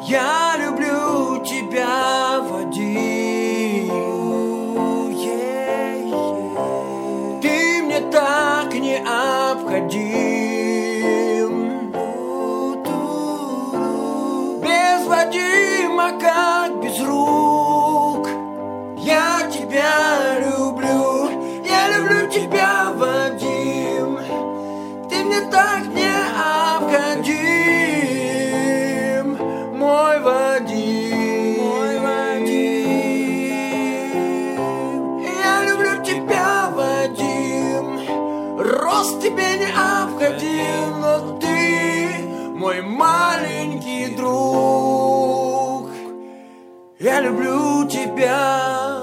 Я люблю тебя, Вадим. Ты мне так необходим. Без Вадима как без рук. Я тебя люблю. Я люблю тебя, Вадим. Ты мне так необходим. Мой Вадим, мой Вадим. Я люблю тебя, Вадим. Рост тебе необходим, но ты мой маленький друг. Я люблю тебя,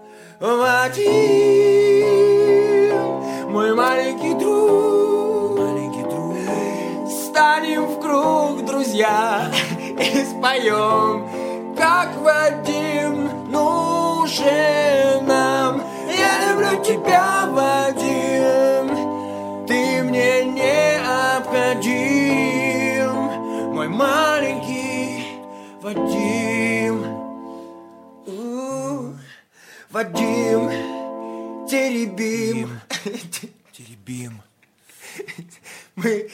Вадим, мой маленький друг. Маленький друг. Станем в круг, друзья, и споем, как Вадим нужен нам. Я люблю тебя, Вадим, ты мне необходим, мой маленький Вадим. Вадим, теребим, теребим. Мы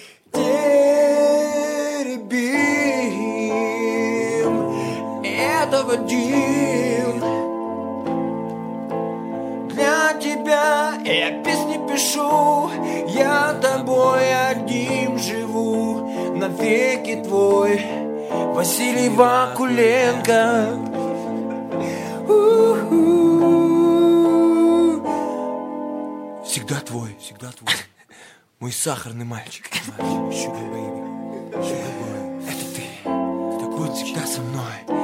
теребим. Это Вадим. Для тебя я песни пишу. Я тобой одним живу. Навеки твой Василий Вакуленко. Всегда твой, мой сахарный мальчик. Sugar baby, это ты такой всегда со мной.